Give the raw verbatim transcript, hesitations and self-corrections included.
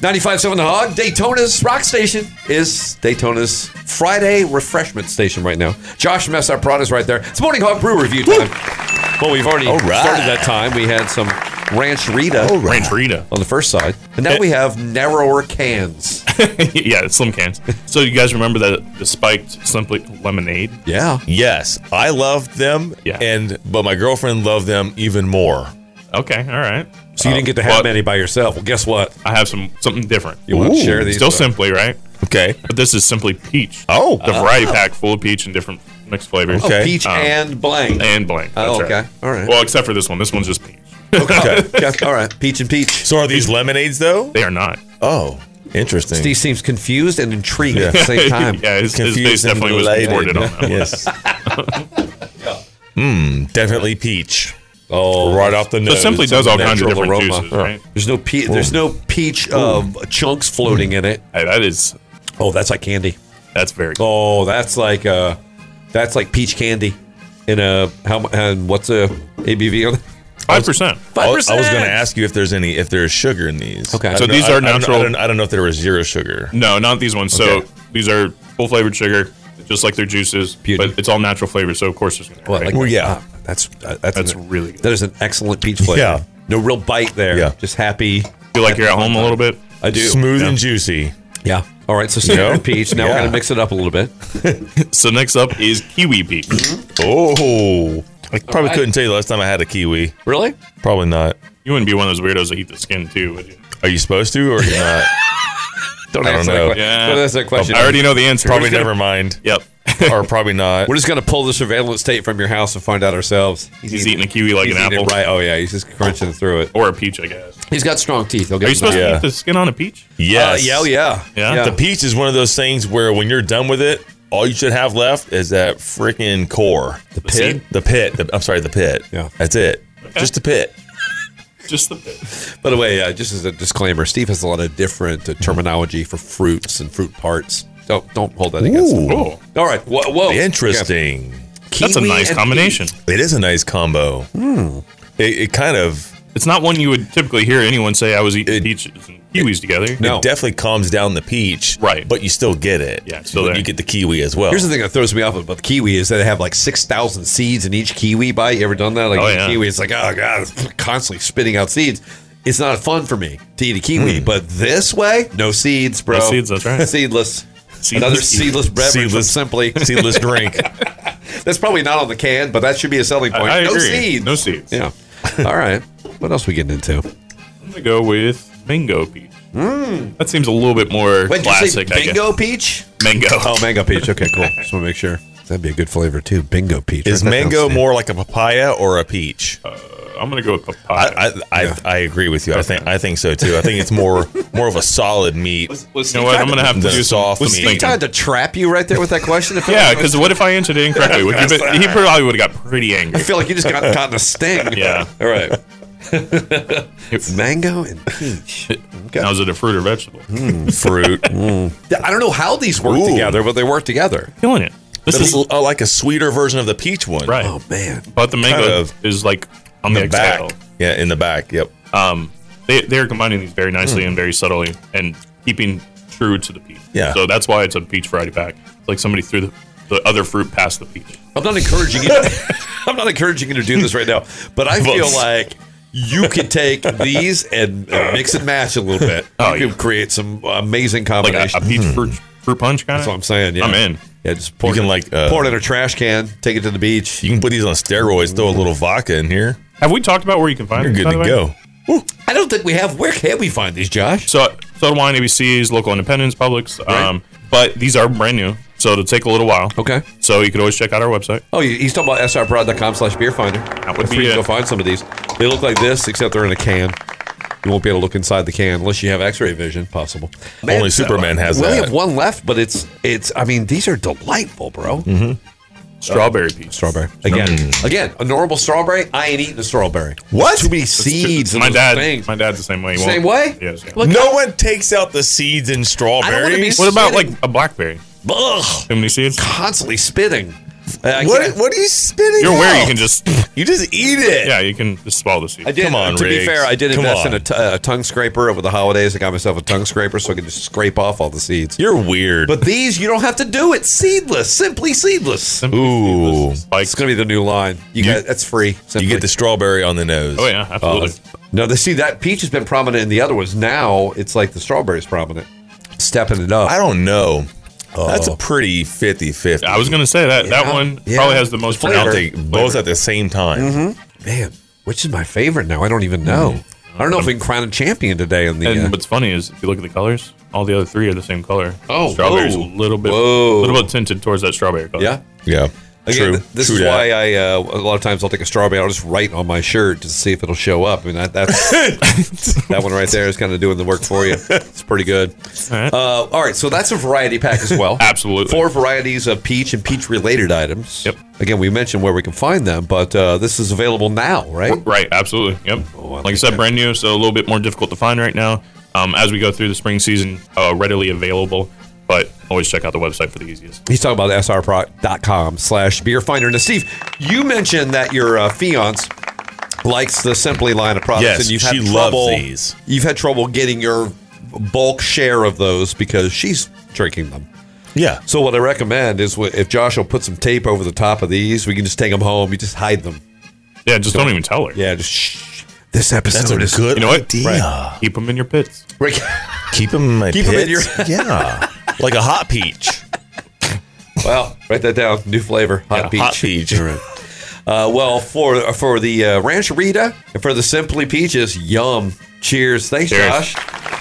ninety-five point seven The Hog, Daytona's rock station, is Daytona's Friday refreshment station right now. Josh from S R Prod is right there. It's Morning Hog Brew Review time. Well, we've already All right. started that time. We had some Ranch Rita All right. Ranch Rita. on the first side. And now we have narrower cans. Yeah, slim cans. So you guys remember the, the spiked Simply Lemonade? Yeah. Yes, I loved them, Yeah. and but my girlfriend loved them even more. Okay, all right. So you didn't get to have What? many by yourself. Well, guess what? I have some something different. You want to Ooh. share these? Still with- Simply, right? Okay. But this is Simply Peach. Oh. The variety pack full of peach and different mixed flavors. Oh, Okay. peach Um, and blank. And blank. Oh, That's okay. right. All right. Well, except for this one. This one's just peach. Okay. Okay. All right. Peach and peach. So are these lemonades though? They are not. Oh, interesting. Steve seems confused and intrigued at the same time. Yeah, his, his face Confused and definitely was delighted. rewarded on that one. Yes. Mmm, definitely peach. Oh, Right off the So nose. Simply does all kinds of natural different aroma. juices, right? There's no pe- There's no peach uh, chunks floating in it. Hey, that is, Oh, that's like candy. that's very cool. Oh, that's like uh, that's like peach candy. In a how mu- and what's a A B V on it? five percent. I was going to ask you if there's any if there's sugar in these. Okay. I So don't know- these I- are I don't- natural- I don't, I don't know if there was zero sugar. No, not these ones. So Okay. these are full flavored sugar, just like their juices, Beauty. but it's all natural flavor. So of course there's gonna be Well, right? like Well, yeah. uh, that's uh, that's That's an- really good. That is an excellent peach flavor. Yeah. No real bite there. Yeah. Just happy. feel like you're at home a little bit. I do. Smooth Yeah. and juicy. Yeah. All right. So standard Yeah. peach. Now Yeah. we're gonna mix it up a little bit. So next up is kiwi peach. Oh, I probably I- couldn't tell you the last time I had a kiwi. Really? Probably not. You wouldn't be one of those weirdos that eat the skin too, would you? Are you supposed to or you're not? Don't I answer don't know. that question. Yeah. Don't answer that question. I already know the answer. Probably We're just never gonna- mind. Yep. Or probably not. We're just gonna pull the surveillance tape from your house and find out ourselves. He's eating a kiwi like He's an eating apple. it right. Oh yeah, he's just crunching through it. Or a peach, I guess. He's got strong teeth. He'll get Are you supposed Yeah. to eat the skin on a peach? Yes. Uh, yeah, oh, yeah, Yeah? The peach is one of those things where when you're done with it, all you should have left is that freaking core. The The seed? pit. The pit. The, I'm sorry, the pit. Yeah. That's it. Just the pit. Just the By the way, uh, just as a disclaimer, Steve has a lot of different uh, terminology for fruits and fruit parts. Don't don't hold that against him. Ooh. Oh, All right. Whoa. whoa. Interesting. that's a Kiwi nice and combination. It is a nice combo. It, it kind of It's not one you would typically hear anyone say I was eating It- peaches and kiwis together. No. it definitely calms down the peach, Right. But you still get it. Yeah, it's still But there. You get the kiwi as well. Here's the thing that throws me off about the kiwi is that they have like six thousand seeds in each kiwi bite. You ever done that? Like Oh, each yeah. kiwi, it's like, oh, God, it's constantly spitting out seeds. It's not fun for me to eat a kiwi, but this way, no seeds, bro. No seeds, that's right. Seedless. Seedless Another kiwi. seedless beverage from Seedless- Simply. seedless drink. That's probably not on the can, but that should be a selling point. I no agree. seeds. No seeds. Yeah. All right. What else we getting into? I'm gonna go with mango peach. That seems a little bit more Wait, did you classic. say I guess. bingo peach? Mango. Oh, mango peach. Okay, cool. Just want to make sure. That'd be a good flavor too. Bingo peach. Is Write that down, mango Steve. more like a papaya or a peach? I'm gonna go with papaya. I I, I, Yeah. I agree with you. I think I think so too. I think it's more more of a solid meat. Was you Steve know what? trying I'm to- gonna have to the do some soft Was meat. Steve thinking. trying to trap you right there with that question? I feel Yeah, like- because what if I answered it incorrectly? Would you be, he probably would have got pretty I angry. feel like you just got caught in a sting. Yeah. All right. Mango and peach. Okay. Now, is it a fruit or vegetable? fruit. I don't know how these work Ooh. together, but they work together. Killing it. This This is is uh, like a sweeter version of the peach one. right. Oh man. But the mango Kind of. is like on In the, the back. exhale. Yeah, in the back. Yep. Um, they they're combining these very nicely and very subtly and keeping true to the peach. Yeah. So that's why it's a peach variety pack. It's like somebody threw the, the other fruit past the peach. I'm not encouraging you. I'm not encouraging you to do this right now, but I feel Both. like you could take these and uh, mix and match a little bit. Oh, you yeah. could create some amazing Like a, combinations. a peach fruit fruit punch kind That's of. what I'm saying. Yeah. I'm in. Yeah, just pour You can, it, like, uh, pour it in a trash can, take it to the beach. You can put these on steroids. Throw a little vodka in here. Have we talked about where you can find You're it? good by to the way? go. I don't think we have. Where can we find these, Josh? So Soda Wine, A B Cs, local independents, Publix. Um, but these are brand new, so it'll take a little while. Okay. So you could always check out our website. Oh, you- he's talking about s r prod dot com slash beer finder. That would That's be where you it. can go find some of these. They look like this, except they're in a can. You won't be able to look inside the can unless you have X-ray vision. Possible. Only so- Superman has we only that. have one left, but it's it's. I mean, these are delightful, bro. Mm-hmm. Strawberry peach. Strawberry again, again. A normal strawberry. I ain't eating a strawberry. What? Too many seeds. in My those dad. things. My dad's the same way. He Same won't- way. Yes. Yeah. Look, No one takes out the seeds in I don't wanna be strawberries. What about like spitting. a blackberry? ugh, Too many seeds? constantly spitting. I What? can't- What are you spitting? You're aware you out? can just You just eat it. yeah, you can just swallow the seed. I did. Come on, to be Riggs. fair, I did Come invest on. in a, t- a tongue scraper over the holidays. I got myself a tongue scraper so I can just scrape off all the seeds. You're weird. But these, you don't have to do it. Seedless, simply seedless. Simply Ooh. seedless spikes. It's gonna be the new line. You, You- got that's free. you Simply. get the strawberry on the nose. Oh yeah, absolutely. No, they see that peach has been prominent in the other ones. Now it's like the strawberry's prominent, stepping it up. I don't know. That's Oh. a pretty fifty-fifty. I was gonna say that that Yeah, one yeah. probably has the most I flavor. don't think both at the same time. Man, which is my favorite now? I don't even know. I don't know if we can crown a champion today in the. And uh, what's funny is if you look at the colors, all the other three are the same color. Oh, strawberry's whoa. a little bit, Whoa. a little bit tinted towards that strawberry color. yeah. Yeah. Again, True. th- this True is that. why I uh, a lot of times I'll take a strawberry. I'll just write on my shirt to see if it'll show up. I mean that that's, that one right there is kind of doing the work for you. It's pretty good. All right. Uh, all right, so that's a variety pack as well. Absolutely. Four varieties of peach and peach related items. Yep. Again, we mentioned where we can find them, but uh, this is available now, right? Right, absolutely. Yep. Oh, I like like I said, that. brand new, so a little bit more difficult to find right now. Um, as we go through the spring season, uh, readily available, but always check out the website for the easiest. He's talking about S R pro dot com slash beer finder. Now, Steve, you mentioned that your uh, fiance likes the Simply line of products, Yes, and you've she had loves trouble. these. You've had trouble getting your bulk share of those because she's drinking them. Yeah. So what I recommend is wh- if Josh will put some tape over the top of these, we can just take them home. You just hide them. Yeah, just don't even tell her. Yeah, just shh. This episode That's a is good You know what? idea. Right. Keep them in your pits. Right. Keep them in my Keep 'em in pits. your- Yeah. Like a hot peach. Well, write that down. New flavor, hot Yeah, peach. hot peach. All right. Uh, well, for for the uh, Rancherita and for the Simply Peaches, yum. Cheers. Thanks, Cheers. Josh.